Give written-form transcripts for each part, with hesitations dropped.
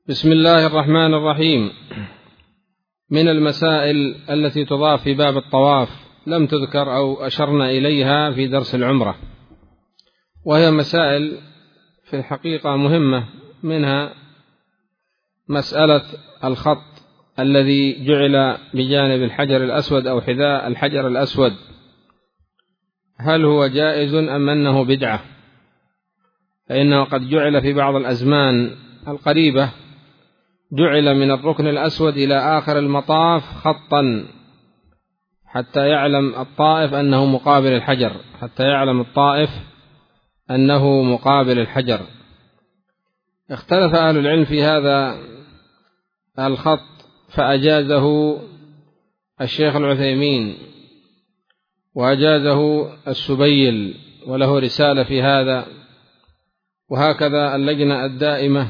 بسم الله الرحمن الرحيم. من المسائل التي تضاف في باب الطواف لم تذكر أو أشرنا إليها في درس العمرة، وهي مسائل في الحقيقة مهمة، منها مسألة الخط الذي جعل بجانب الحجر الأسود أو حذاء الحجر الأسود، هل هو جائز أم أنه بدعة؟ فإنه قد جعل في بعض الأزمان القريبة، جعل من الركن الأسود إلى آخر المطاف خطا حتى يعلم الطائف أنه مقابل الحجر، حتى يعلم الطائف أنه مقابل الحجر. اختلف أهل العلم في هذا الخط، فأجازه الشيخ العثيمين وأجازه السبيل وله رسالة في هذا، وهكذا اللجنة الدائمة.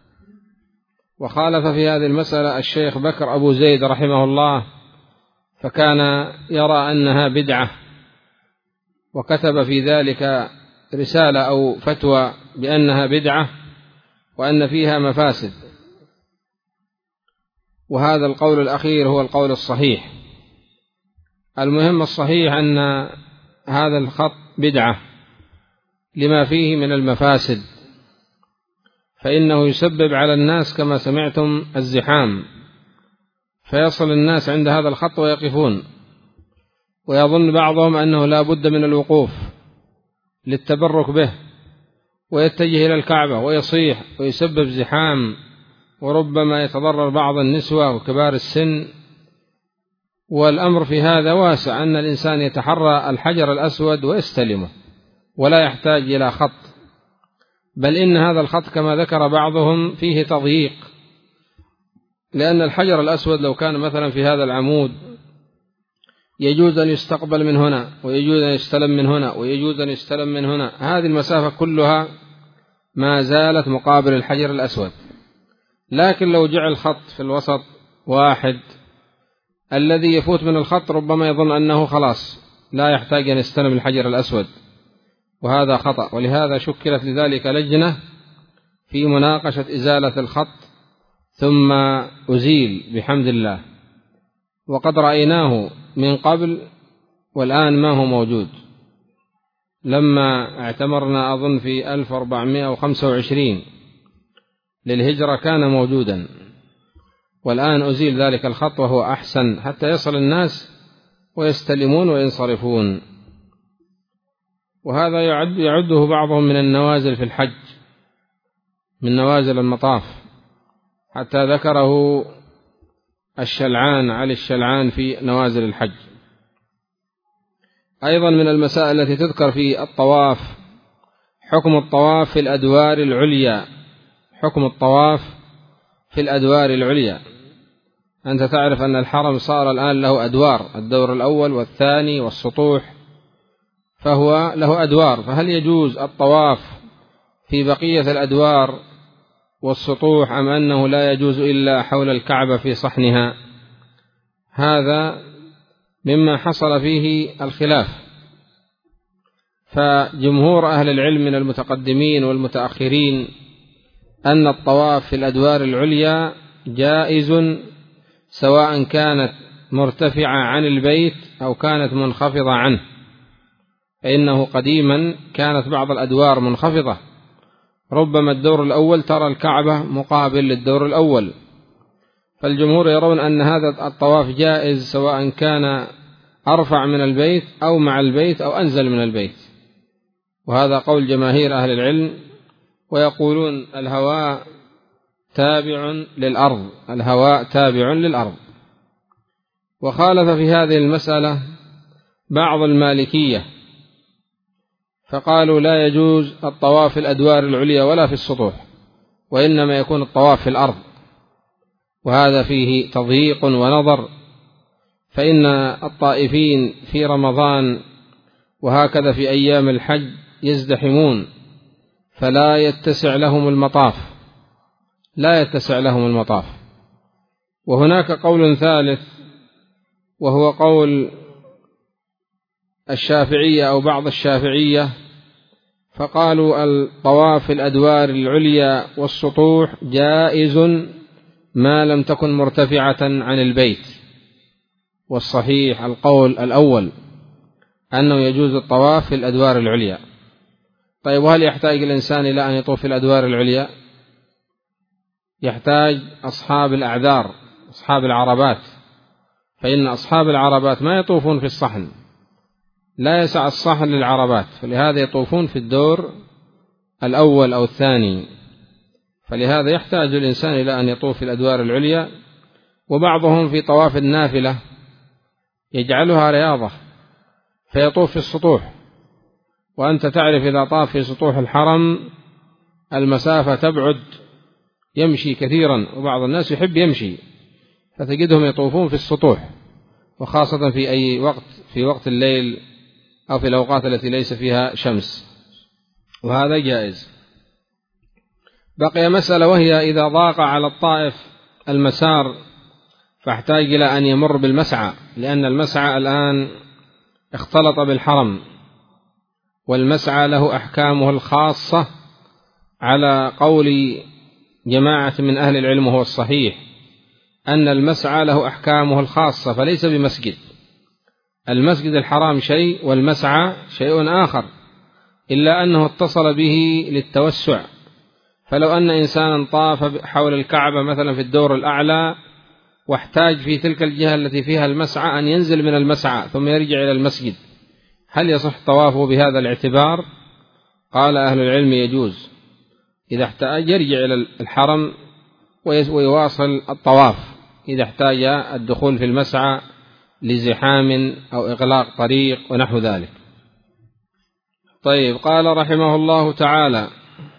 وخالف في هذه المسألة الشيخ بكر أبو زيد رحمه الله، فكان يرى أنها بدعة، وكتب في ذلك رسالة أو فتوى بأنها بدعة وأن فيها مفاسد، وهذا القول الأخير هو القول الصحيح. المهم الصحيح أن هذا الخط بدعة لما فيه من المفاسد، فإنه يسبب على الناس كما سمعتم الزحام، فيصل الناس عند هذا الخط ويقفون، ويظن بعضهم أنه لا بد من الوقوف للتبرك به، ويتجه إلى الكعبة ويصيح ويسبب زحام، وربما يتضرر بعض النسوة وكبار السن. والأمر في هذا واسع، أن الإنسان يتحرى الحجر الأسود ويستلمه ولا يحتاج إلى خط، بل إن هذا الخط كما ذكر بعضهم فيه تضييق، لأن الحجر الأسود لو كان مثلا في هذا العمود يجوز أن يستقبل من هنا، ويجوز أن يستلم من هنا، ويجوز أن يستلم من هنا، هذه المسافة كلها ما زالت مقابل الحجر الأسود. لكن لو جعل خط في الوسط واحد، الذي يفوت من الخط ربما يظن أنه خلاص لا يحتاج أن يستلم الحجر الأسود، وهذا خطأ. ولهذا شكلت لذلك لجنة في مناقشة إزالة الخط، ثم أزيل بحمد الله، وقد رأيناه من قبل والآن ما هو موجود. لما اعتمرنا أظن في 1425 للهجرة كان موجودا، والآن أزيل ذلك الخط وهو أحسن حتى يصل الناس ويستلمون وينصرفون. وهذا يعده بعضهم من النوازل في الحج، من نوازل المطاف، حتى ذكره الشلعان علي الشلعان في نوازل الحج. أيضا من المسائل التي تذكر في الطواف حكم الطواف في الأدوار العليا. حكم الطواف في الأدوار العليا، أنت تعرف أن الحرم صار الآن له أدوار، الدور الأول والثاني والسطوح، فهو له أدوار. فهل يجوز الطواف في بقية الأدوار والسطوح، أم أنه لا يجوز إلا حول الكعبة في صحنها؟ هذا مما حصل فيه الخلاف. فجمهور أهل العلم من المتقدمين والمتأخرين أن الطواف في الأدوار العليا جائز، سواء كانت مرتفعة عن البيت أو كانت منخفضة عنه، فإنه قديما كانت بعض الأدوار منخفضة، ربما الدور الأول ترى الكعبة مقابل للدور الأول، فالجمهور يرون أن هذا الطواف جائز سواء كان أرفع من البيت أو مع البيت أو أنزل من البيت، وهذا قول جماهير أهل العلم. ويقولون الهواء تابع للأرض، الهواء تابع للأرض. وخالف في هذه المسألة بعض المالكية، فقالوا لا يجوز الطواف في الأدوار العليا ولا في السطوح، وإنما يكون الطواف في الأرض، وهذا فيه تضييق ونظر، فإن الطائفين في رمضان وهكذا في أيام الحج يزدحمون، فلا يتسع لهم المطاف، لا يتسع لهم المطاف. وهناك قول ثالث، وهو قول الشافعية أو بعض الشافعية، فقالوا الطواف في الأدوار العليا والسطوح جائز ما لم تكن مرتفعة عن البيت، والصحيح القول الأول أنه يجوز الطواف في الأدوار العليا. طيب، وهل يحتاج الإنسان إلى أن يطوف في الأدوار العليا؟ يحتاج أصحاب الأعذار، أصحاب العربات، فإن أصحاب العربات ما يطوفون في الصحن، لا يسع الصحن للعربات، فلهذا يطوفون في الدور الأول أو الثاني، فلهذا يحتاج الإنسان إلى أن يطوف في الأدوار العليا. وبعضهم في طواف النافلة يجعلها رياضة فيطوف في السطوح، وأنت تعرف إذا طاف في سطوح الحرم المسافة تبعد، يمشي كثيرا، وبعض الناس يحب يمشي، فتجدهم يطوفون في السطوح، وخاصة في أي وقت، في وقت الليل أو في الأوقات التي ليس فيها شمس، وهذا جائز. بقي مسألة، وهي إذا ضاق على الطائف المسار فاحتاج إلى أن يمر بالمسعى، لأن المسعى الآن اختلط بالحرم، والمسعى له أحكامه الخاصة على قول جماعة من أهل العلم، وهو الصحيح أن المسعى له أحكامه الخاصة، فليس بمسجد. المسجد الحرام شيء والمسعى شيء آخر، إلا أنه اتصل به للتوسع. فلو أن إنسانا طاف حول الكعبة مثلا في الدور الأعلى واحتاج في تلك الجهة التي فيها المسعى أن ينزل من المسعى ثم يرجع إلى المسجد، هل يصح طوافه بهذا الاعتبار؟ قال أهل العلم يجوز، إذا احتاج يرجع إلى الحرم ويواصل الطواف إذا احتاج الدخول في المسعى لزحام أو إغلاق طريق ونحو ذلك. طيب، قال رحمه الله تعالى: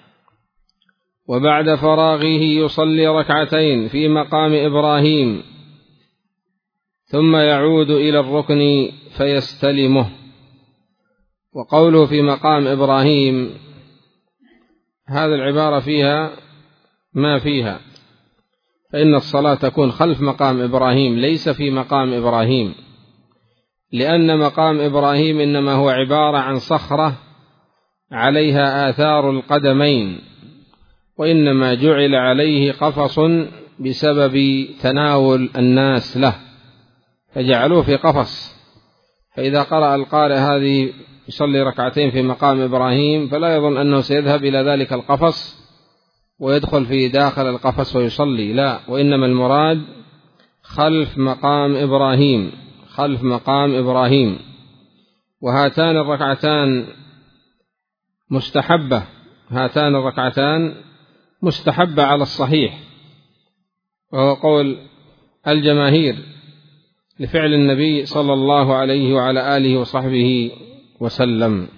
وبعد فراغه يصلي ركعتين في مقام إبراهيم ثم يعود إلى الركن فيستلمه. وقوله في مقام إبراهيم هذا العبارة فيها ما فيها، فإن الصلاة تكون خلف مقام إبراهيم ليس في مقام إبراهيم، لأن مقام إبراهيم إنما هو عبارة عن صخرة عليها آثار القدمين، وإنما جعل عليه قفص بسبب تناول الناس له فجعلوه في قفص. فإذا قرأ القارئ هذه يصلي ركعتين في مقام إبراهيم فلا يظن أنه سيذهب إلى ذلك القفص ويدخل في داخل القفص ويصلي، لا، وإنما المراد خلف مقام إبراهيم، خلف مقام إبراهيم. وهاتان الركعتان مستحبة، هاتان الركعتان مستحبة على الصحيح، وهو قول الجماهير لفعل النبي صلى الله عليه وعلى آله وصحبه وسلم.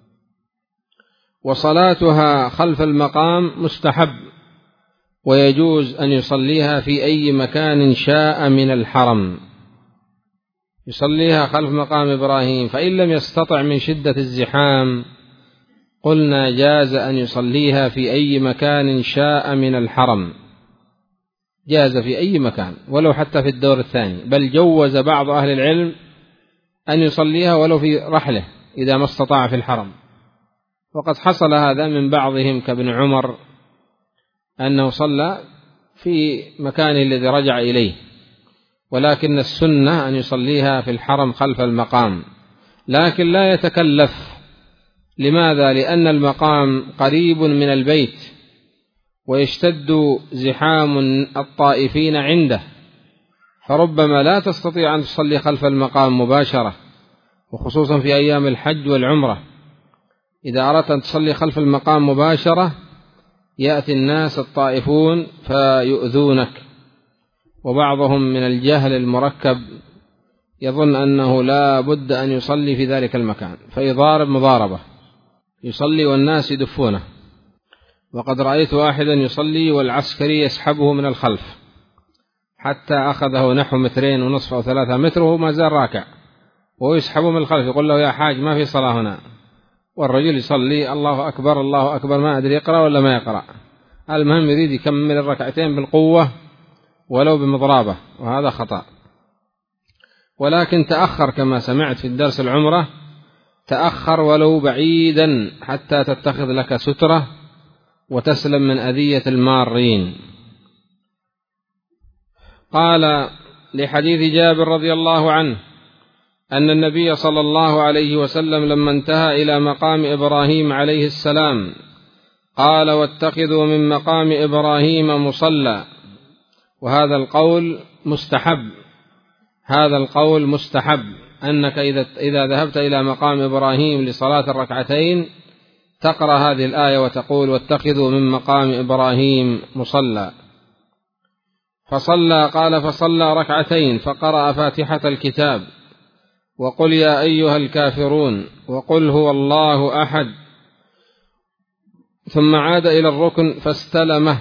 وصلاتها خلف المقام مستحب، ويجوز أن يصليها في أي مكان شاء من الحرم، يصليها خلف مقام إبراهيم، فإن لم يستطع من شدة الزحام قلنا جاز أن يصليها في أي مكان شاء من الحرم، جاز في أي مكان ولو حتى في الدور الثاني، بل جوز بعض أهل العلم أن يصليها ولو في رحله إذا ما استطاع في الحرم. وقد حصل هذا من بعضهم كابن عمر أنه صلى في مكانه الذي رجع إليه، ولكن السنة أن يصليها في الحرم خلف المقام، لكن لا يتكلف. لماذا؟ لأن المقام قريب من البيت ويشتد زحام الطائفين عنده، فربما لا تستطيع أن تصلي خلف المقام مباشرة، وخصوصا في أيام الحج والعمرة إذا أردت أن تصلي خلف المقام مباشرة يأتي الناس الطائفون فيؤذونك، وبعضهم من الجهل المركب يظن أنه لا بد أن يصلي في ذلك المكان فيضارب مضاربة، يصلي والناس يدفونه. وقد رأيت واحدا يصلي والعسكري يسحبه من الخلف حتى أخذه نحو 2.5 أو 3 متر وهو ما زال راكع، ويسحبه من الخلف يقول له: يا حاج ما في صلاة هنا، والرجل يصلي الله أكبر الله أكبر، ما أدري يقرأ ولا ما يقرأ، المهم يريد يكمل الركعتين بالقوة ولو بمضرابة، وهذا خطأ. ولكن تأخر كما سمعت في الدرس العمرة تأخر ولو بعيدا حتى تتخذ لك سترة وتسلم من أذية المارين. قال لحديث جابر رضي الله عنه أن النبي صلى الله عليه وسلم لما انتهى إلى مقام إبراهيم عليه السلام قال: واتخذوا من مقام إبراهيم مصلى. وهذا القول مستحب، هذا القول مستحب، أنك إذا ذهبت إلى مقام إبراهيم لصلاة الركعتين تقرأ هذه الآية وتقول: واتخذوا من مقام إبراهيم مصلى. فصلى، قال: فصلى ركعتين فقرأ فاتحة الكتاب وقل يا أيها الكافرون وقل هو الله أحد، ثم عاد إلى الركن فاستلمه.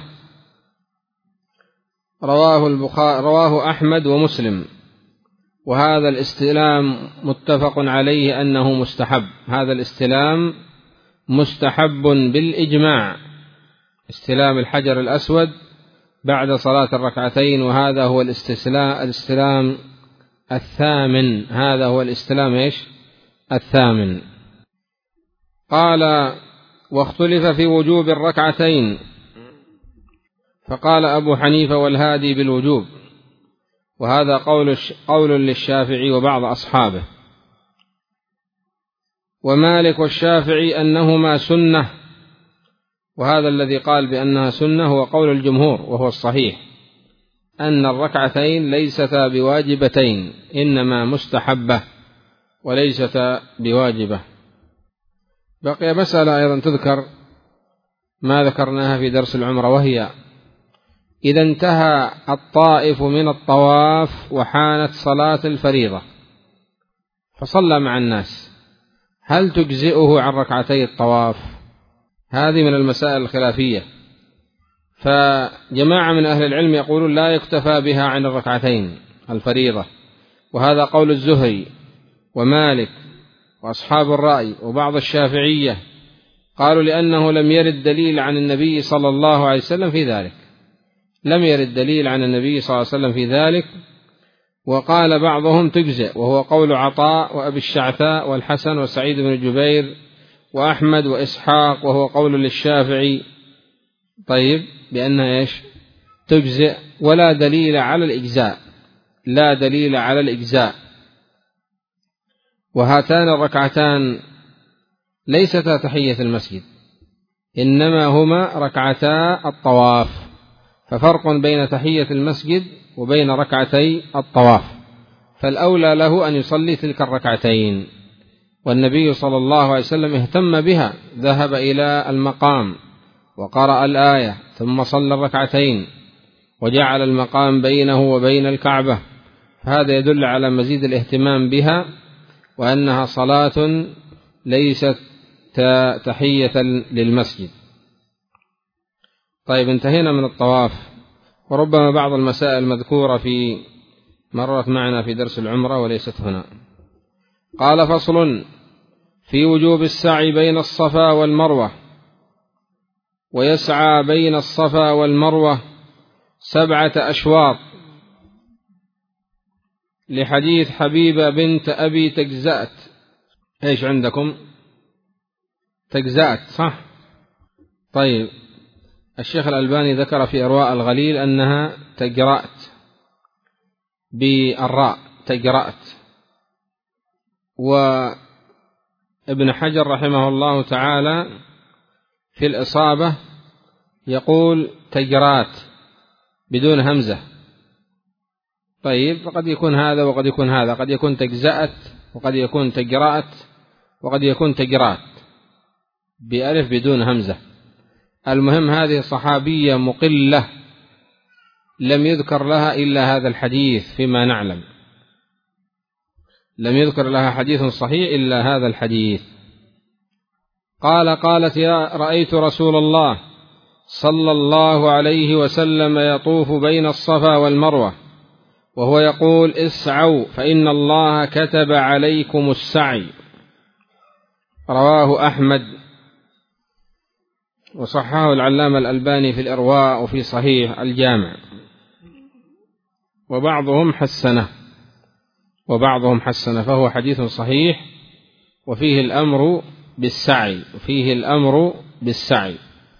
رواه أحمد ومسلم. وهذا الاستلام متفق عليه أنه مستحب، هذا الاستلام مستحب بالإجماع، استلام الحجر الأسود بعد صلاة الركعتين، وهذا هو الاستلام الثامن، هذا هو الاستلام الثامن. قال: واختلف في وجوب الركعتين، فقال أبو حنيفة والهادي بالوجوب، وهذا قول للشافعي وبعض أصحابه، ومالك والشافعي أنهما سنة، وهذا الذي قال بأنها سنة هو قول الجمهور، وهو الصحيح أن الركعتين ليستا بواجبتين، إنما مستحبة وليستا بواجبة. بقي مسألة أيضا تذكر ما ذكرناها في درس العمرة، وهي إذا انتهى الطائف من الطواف وحانت صلاة الفريضة فصلى مع الناس، هل تجزئه عن ركعتي الطواف؟ هذه من المسائل الخلافية، فجماعة من أهل العلم يقولون لا يكتفى بها عن الركعتين الفريضة، وهذا قول الزهري ومالك وأصحاب الرأي وبعض الشافعية، قالوا لأنه لم يرد دليل عن النبي صلى الله عليه وسلم في ذلك، لم يرد دليل عن النبي صلى الله عليه وسلم في ذلك. وقال بعضهم تجزئ، وهو قول عطاء وأبي الشعثاء والحسن وسعيد بن جبير وأحمد وإسحاق، وهو قول للشافعي طيب بأنها تجزئ، ولا دليل على الإجزاء، لا دليل على الإجزاء. وهاتان الركعتان ليستا تحية المسجد، إنما هما ركعتا الطواف، ففرق بين تحية المسجد وبين ركعتي الطواف، فالأولى له أن يصلي تلك الركعتين، والنبي صلى الله عليه وسلم اهتم بها، ذهب إلى المقام وقرأ الآية ثم صلى الركعتين وجعل المقام بينه وبين الكعبة، فهذا يدل على مزيد الاهتمام بها، وأنها صلاة ليست تحية للمسجد. طيب، انتهينا من الطواف، وربما بعض المسائل المذكورة في مرت معنا في درس العمرة وليست هنا. قال: فصل في وجوب السعي بين الصفا والمروة، ويسعى بين الصفا والمروة 7 أشواط، لحديث حبيبة بنت أبي تجزأت. إيش عندكم؟ تجزأت، صح؟ طيب، الشيخ الألباني ذكر في إرواء الغليل أنها تجرأت بالراء، تجرأت. وابن حجر رحمه الله تعالى في الإصابة يقول تجرات بدون همزة. طيب، فقد يكون هذا وقد يكون هذا، قد يكون تجزأت وقد يكون تجرأت وقد يكون تجرات بألف بدون همزة. المهم هذه صحابية مقلة لم يذكر لها إلا هذا الحديث فيما نعلم، لم يذكر لها حديث صحيح إلا هذا الحديث. قالت: رأيت رسول الله صلى الله عليه وسلم يطوف بين الصفا والمروة وهو يقول: اسعوا فإن الله كتب عليكم السعي. رواه أحمد، وصححه العلامة الألباني في الإرواء وفي صحيح الجامع، وبعضهم حسنه، فهو حديث صحيح وفيه الأمر بالسعي.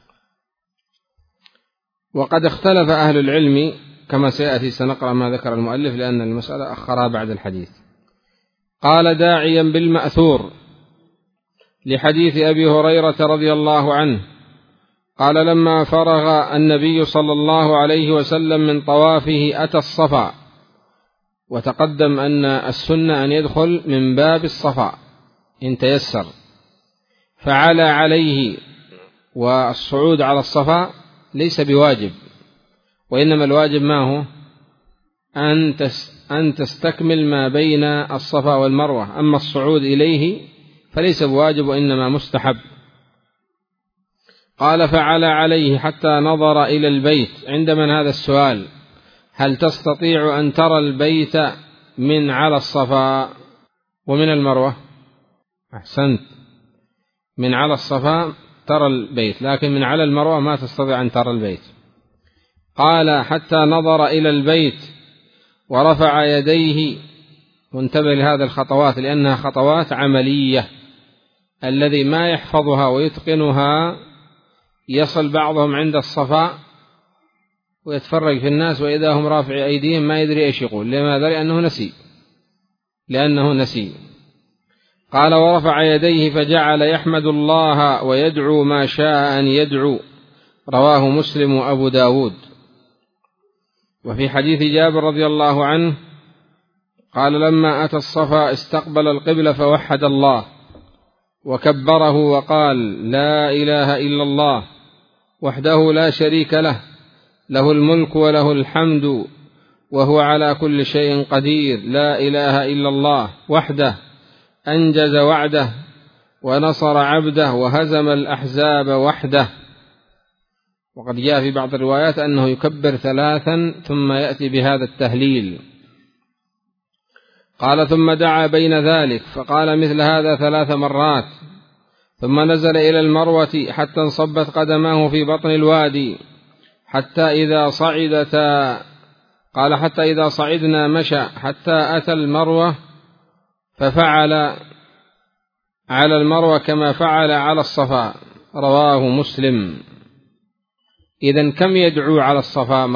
وقد اختلف أهل العلم كما سيأتي، سنقرأ ما ذكر المؤلف لأن المسألة أخرها بعد الحديث. قال داعيا بالمأثور لحديث أبي هريرة رضي الله عنه قال لما فرغ النبي صلى الله عليه وسلم من طوافه أتى الصفا، وتقدم أن السنة أن يدخل من باب الصفا إن تيسر، فعلى عليه، والصعود على الصفا ليس بواجب، وإنما الواجب ما هو أن تستكمل ما بين الصفا والمروة، أما الصعود إليه فليس بواجب وإنما مستحب. قال فعلى عليه حتى نظر إلى البيت. عند من هذا السؤال؟ هل تستطيع أن ترى البيت من على الصفا ومن المروة؟ أحسنت، من على الصفا ترى البيت، لكن من على المروة ما تستطيع أن ترى البيت. قال حتى نظر إلى البيت ورفع يديه. وانتبه لهذه الخطوات لأنها خطوات عملية، الذي ما يحفظها ويتقنها يصل بعضهم عند الصفا ويتفرج في الناس وإذا هم رافع أيديهم ما يدري إيش يقول. لماذا؟ لأنه نسي. قال ورفع يديه فجعل يحمد الله ويدعو ما شاء أن يدعو. رواه مسلم وأبو داود. وفي حديث جابر رضي الله عنه قال لما أتى الصفا استقبل القبلة فوحد الله وكبره وقال لا إله إلا الله وحده لا شريك له، له الملك وله الحمد وهو على كل شيء قدير، لا إله إلا الله وحده أنجز وعده ونصر عبده وهزم الأحزاب وحده. وقد جاء في بعض الروايات أنه يكبر 3 ثم يأتي بهذا التهليل. قال ثم دعا بين ذلك فقال مثل هذا 3 مرات، ثم نزل إلى المروة حتى انصبت قدماه في بطن الوادي حتى إذا صعدنا مشى حتى أتى المروة ففعل على المروة كما فعل على الصفا. رواه مسلم. إذن كم يدعو على الصفا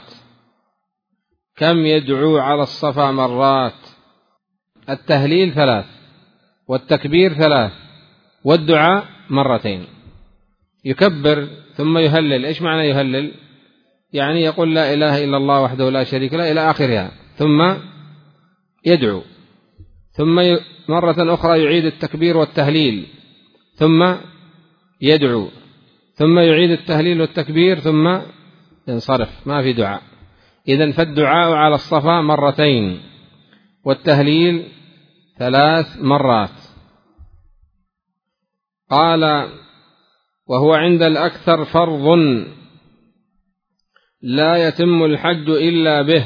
مرات؟ التهليل 3 والتكبير 3 والدعاء 2 يكبر ثم يهلل. إيش معنى يهلل؟ يعني يقول لا إله إلا الله وحده لا شريك له إلى آخرها، ثم يدعو، ثم مرة أخرى يعيد التكبير والتهليل، ثم يدعو، ثم يعيد التهليل والتكبير، ثم ينصرف، ما في دعاء. إذن فالدعاء على الصفا 2 والتهليل 3 مرات. قال وهو عند الأكثر فرض لا يتم الحج إلا به.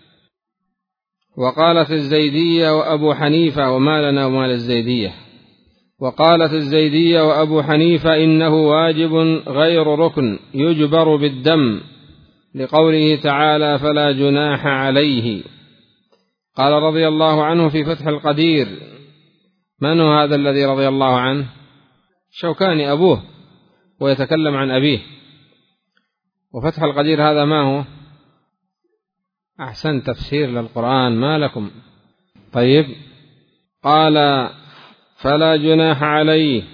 وقالت الزيدية وأبو حنيفة وما لنا وما للزيدية، وقالت الزيدية وأبو حنيفة إنه واجب غير ركن يجبر بالدم لقوله تعالى فلا جناح عليه. قال رضي الله عنه في فتح القدير. من هو هذا الذي رضي الله عنه؟ شوكاني أبوه، ويتكلم عن أبيه. وفتح القدير هذا ما هو؟ أحسن تفسير للقرآن، ما لكم؟ طيب. قال فلا جناح عليه.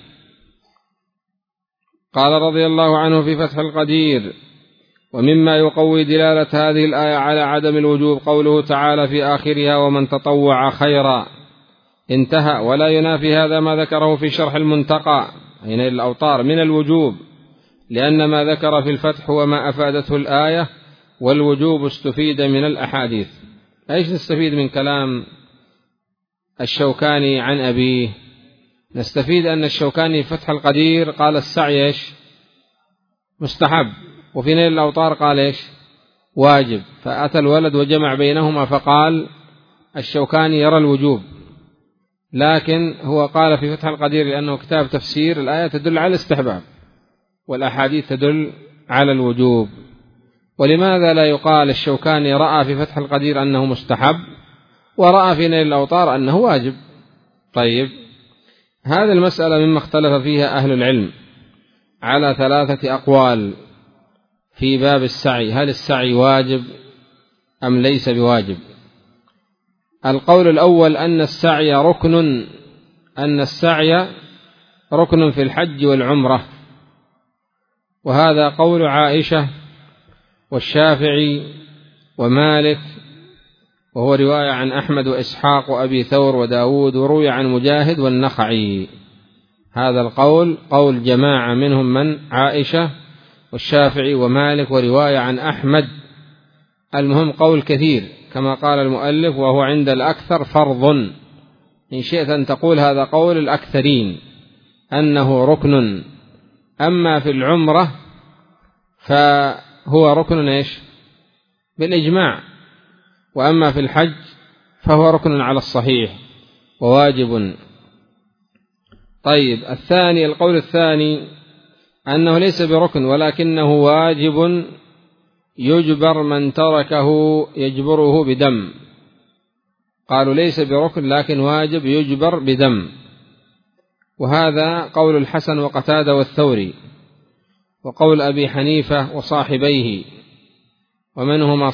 قال رضي الله عنه في فتح القدير ومما يقوي دلالة هذه الآية على عدم الوجوب قوله تعالى في آخرها ومن تطوع خيرا. انتهى. ولا ينافي هذا ما ذكره في شرح المنتقى أين الأوطار من الوجوب، لأن ما ذكر في الفتح وما أفادته الآية، والوجوب استفيد من الأحاديث. إيش نستفيد من كلام الشوكاني عن أبيه؟ نستفيد أن الشوكاني في فتح القدير قال السعي مستحب، وفي نيل الأوطار قال واجب، فأتى الولد وجمع بينهما فقال الشوكاني يرى الوجوب، لكن هو قال في فتح القدير لأنه كتاب تفسير الآية تدل على الاستحباب والأحاديث تدل على الوجوب. ولماذا لا يقال الشوكاني رأى في فتح القدير أنه مستحب ورأى في نيل الأوطار أنه واجب؟ طيب، هذه المسألة مما اختلف فيها أهل العلم على 3 أقوال في باب السعي، هل السعي واجب أم ليس بواجب؟ القول الأول أن السعي ركن في الحج والعمرة، وهذا قول عائشة والشافعي ومالك، وهو رواية عن أحمد وإسحاق وأبي ثور وداود، وروي عن مجاهد والنخعي. هذا القول قول جماعة منهم من عائشة والشافعي ومالك، ورواية عن أحمد. المهم قول كثير كما قال المؤلف، وهو عند الأكثر فرض، إن شئت أن تقول هذا قول الأكثرين أنه ركن. أما في العمرة فهو ركن بالإجماع، وأما في الحج فهو ركن على الصحيح وواجب. طيب القول الثاني أنه ليس بركن ولكنه واجب يجبر من تركه يجبره بدم. قالوا ليس بركن لكن واجب يجبر بدم، وهذا قول الحسن وقتادة والثوري، وقول أبي حنيفة وصاحبيه. ومن هما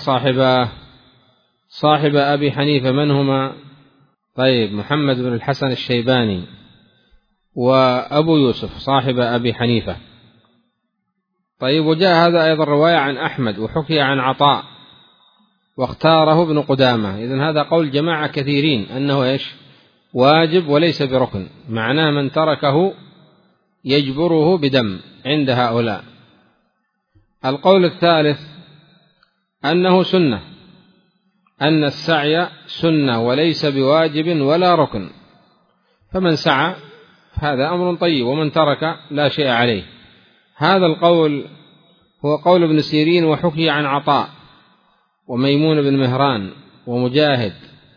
صاحب أبي حنيفة من هما؟ طيب محمد بن الحسن الشيباني وأبو يوسف صاحب أبي حنيفة. طيب وجاء هذا أيضا رواية عن أحمد وحكي عن عطاء واختاره ابن قدامة. إذن هذا قول جماعة كثيرين أنه واجب وليس بركن، معناه من تركه يجبره بدم عند هؤلاء. القول الثالث أنه سنة، أن السعي سنة وليس بواجب ولا ركن، فمن سعى هذا أمر طيب، ومن ترك لا شيء عليه. هذا القول هو قول ابن سيرين وحكي عن عطاء وميمون بن مهران ومجاهد،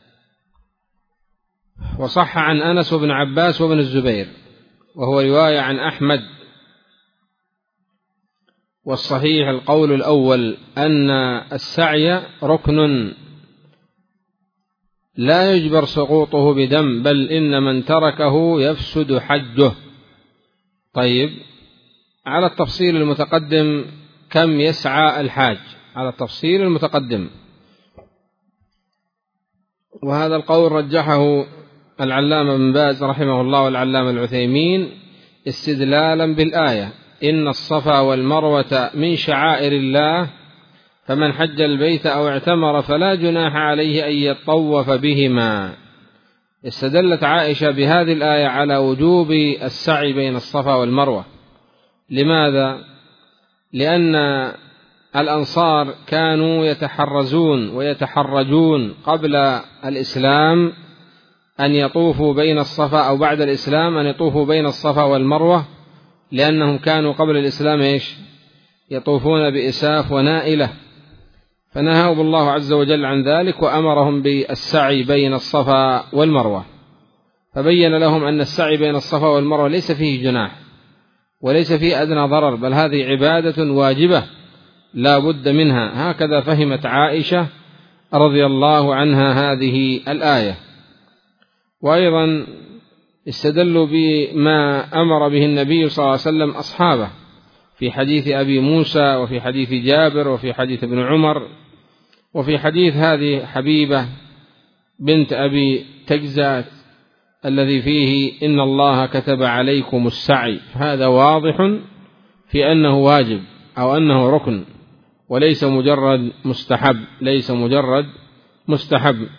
وصح عن أنس وابن عباس وابن الزبير، وهو رواية عن أحمد. والصحيح القول الأول أن السعي ركن لا يجبر سقوطه بدم، بل إن من تركه يفسد حجه. طيب على التفصيل المتقدم كم يسعى الحاج؟ على التفصيل المتقدم، وهذا القول رجحه العلامة بن باز رحمه الله والعلامة العثيمين استدلالا بالآية إن الصفا والمروة من شعائر الله فمن حج البيت أو اعتمر فلا جناح عليه أن يطوف بهما. استدلت عائشة بهذه الآية على وجوب السعي بين الصفا والمروة. لماذا؟ لأن الأنصار كانوا يتحرزون ويتحرجون قبل الإسلام أن يطوفوا بين الصفا، أو بعد الإسلام أن يطوفوا بين الصفا والمروة، لأنهم كانوا قبل الإسلام يطوفون بإساف ونائلة، فنهاهم الله عز وجل عن ذلك وأمرهم بالسعي بين الصفا والمروة، فبين لهم أن السعي بين الصفا والمروة ليس فيه جناح وليس فيه أدنى ضرر، بل هذه عبادة واجبة لا بد منها. هكذا فهمت عائشة رضي الله عنها هذه الآية. وأيضا استدلوا بما أمر به النبي صلى الله عليه وسلم أصحابه في حديث أبي موسى، وفي حديث جابر، وفي حديث ابن عمر، وفي حديث هذه حبيبة بنت أبي تجزات الذي فيه إن الله كتب عليكم السعي. هذا واضح في أنه واجب أو أنه ركن وليس مجرد مستحب.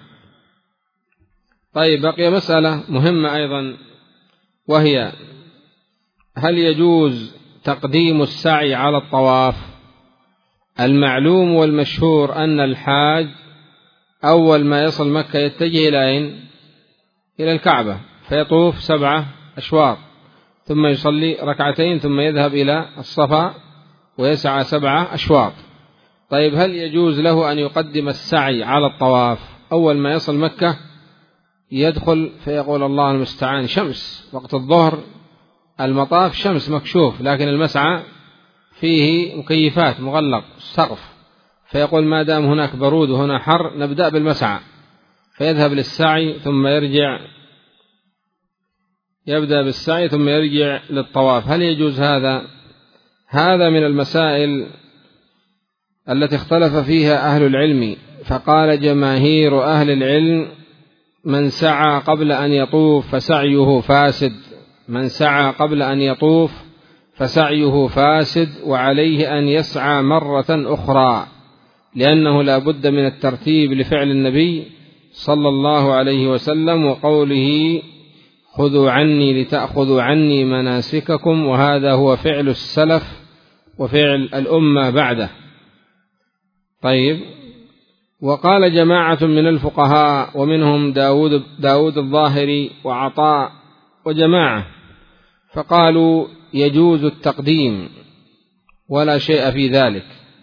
طيب بقي مسألة مهمة أيضا، وهي هل يجوز تقديم السعي على الطواف؟ المعلوم والمشهور أن الحاج أول ما يصل مكة يتجه إلى الكعبة فيطوف 7 أشواط، ثم يصلي ركعتين، ثم يذهب إلى الصفا ويسعى 7 أشواط. طيب هل يجوز له أن يقدم السعي على الطواف؟ أول ما يصل مكة يدخل فيقول الله المستعان، شمس وقت الظهر، المطاف شمس مكشوف، لكن المسعى فيه مكيفات مغلق السقف، فيقول ما دام هناك برود وهنا حر نبدأ بالمسعى، فيذهب للسعي ثم يبدأ بالسعي ثم يرجع للطواف، هل يجوز هذا؟ هذا من المسائل التي اختلف فيها أهل العلم، فقال جماهير أهل العلم: من سعى قبل أن يطوف فسعيه فاسد، من سعى قبل أن يطوف فسعيه فاسد، وعليه أن يسعى مرة أخرى، لأنه لا بد من الترتيب لفعل النبي صلى الله عليه وسلم وقوله: خذوا عني لتأخذوا عني مناسككم، وهذا هو فعل السلف وفعل الأمة بعده. طيب، وقال جماعة من الفقهاء ومنهم داود الظاهري وعطاء وجماعة، فقالوا يجوز التقديم ولا شيء في ذلك،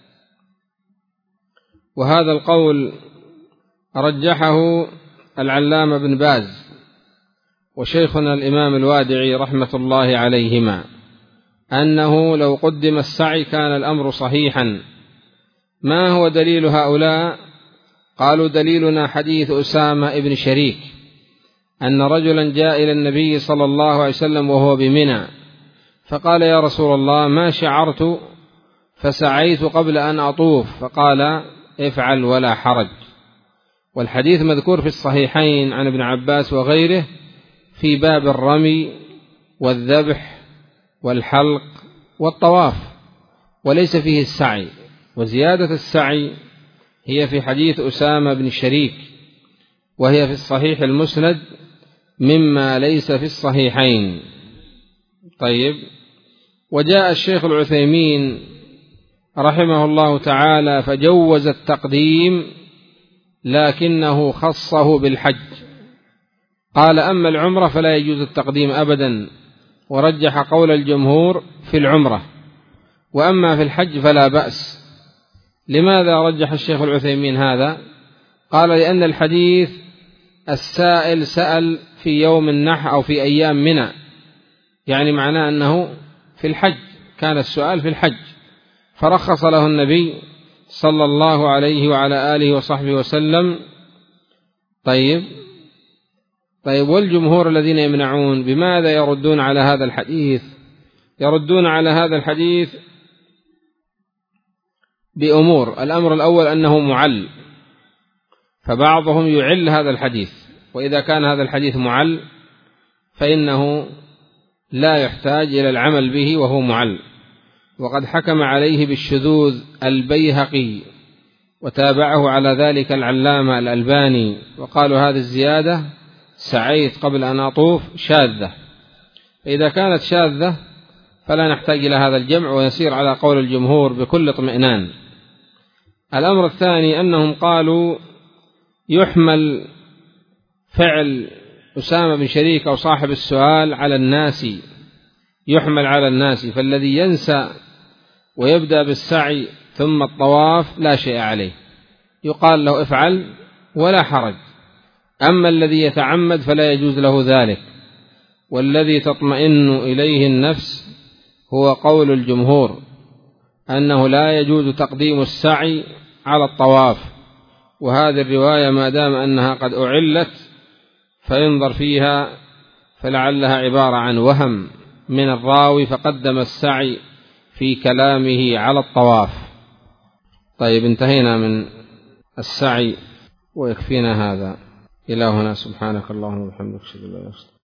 وهذا القول رجحه العلامة بن باز وشيخنا الإمام الوادعي رحمة الله عليهما، أنه لو قدم السعي كان الأمر صحيحا. ما هو دليل هؤلاء؟ قالوا: دليلنا حديث أسامة بن شريك أن رجلا جاء إلى النبي صلى الله عليه وسلم وهو بمنى، فقال: يا رسول الله، ما شعرت فسعيت قبل أن أطوف، فقال: افعل ولا حرج. والحديث مذكور في الصحيحين عن ابن عباس وغيره في باب الرمي والذبح والحلق والطواف، وليس فيه السعي، وزيادة السعي هي في حديث أسامة بن شريك، وهي في الصحيح المسند مما ليس في الصحيحين. طيب، وجاء الشيخ العثيمين رحمه الله تعالى فجوز التقديم، لكنه خصه بالحج، قال: أما العمرة فلا يجوز التقديم أبدا، ورجح قول الجمهور في العمرة، وأما في الحج فلا بأس. لماذا رجح الشيخ العثيمين هذا؟ قال: لأن الحديث السائل سأل في يوم النحر أو في أيام منى، يعني معناه أنه في الحج، كان السؤال في الحج، فرخص له النبي صلى الله عليه وعلى آله وصحبه وسلم. طيب، والجمهور الذين يمنعون بماذا يردون على هذا الحديث؟ يردون على هذا الحديث بأمور: الأمر الأول أنه معل، فبعضهم يعل هذا الحديث، وإذا كان هذا الحديث معل فإنه لا يحتاج إلى العمل به وهو معل. وقد حكم عليه بالشذوذ البيهقي، وتابعه على ذلك العلامة الألباني، وقالوا هذه الزيادة سعيت قبل أن أطوف شاذة، فإذا كانت شاذة فلا نحتاج إلى هذا الجمع، ويسير على قول الجمهور بكل اطمئنان. الأمر الثاني أنهم قالوا يحمل فعل أسامة بن شريك أو صاحب السؤال على الناس، يحمل على الناس، فالذي ينسى ويبدأ بالسعي ثم الطواف لا شيء عليه، يقال له افعل ولا حرج. أما الذي يتعمد فلا يجوز له ذلك، والذي تطمئن إليه النفس هو قول الجمهور أنه لا يجوز تقديم السعي على الطواف. وهذه الرواية ما دام أنها قد أعلت فينظر فيها، فلعلها عبارة عن وهم من الراوي فقدم السعي في كلامه على الطواف. طيب، انتهينا من السعي ويكفينا هذا. إلى هنا، سبحانك اللهم وبحمدك، أشهد أن لا إله إلا أنت.